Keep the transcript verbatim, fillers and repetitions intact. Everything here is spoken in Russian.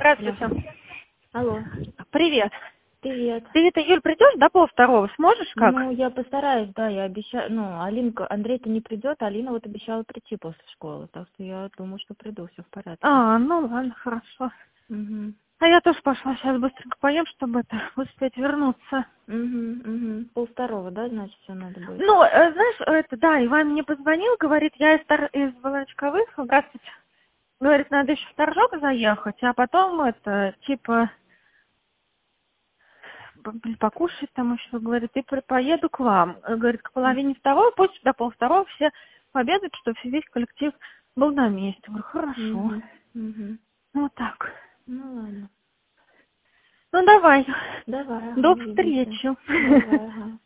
Здравствуйте. Алло. Привет. Привет. Ты это, Юль, придешь до полвторого? Сможешь как? Ну, я постараюсь, да, я обещаю. Ну, Алинка, Андрей-то не придет, а Алина вот обещала прийти после школы. Так что я думаю, что приду, все в порядке. А, ну ладно, хорошо. Угу. А я тоже пошла сейчас быстренько поем, чтобы это успеть вернуться. Угу, угу. Полвторого, да, значит, все надо будет. Ну, э, знаешь, это, да, Иван мне позвонил, говорит, я из, Тор... из Волочковых, здравствуйте. Говорит, надо еще в Торжок заехать, а потом это, типа, п- покушать там еще, говорит, и при- поеду к вам. Э, Говорит, к половине второго, пусть до полвторого все пообедают, чтобы весь коллектив был на месте. Говорю, хорошо. Угу, угу. Ну, вот так. Ну, ладно. Ну, давай. Давай, ага, До увидимся. встречи. Давай, ага.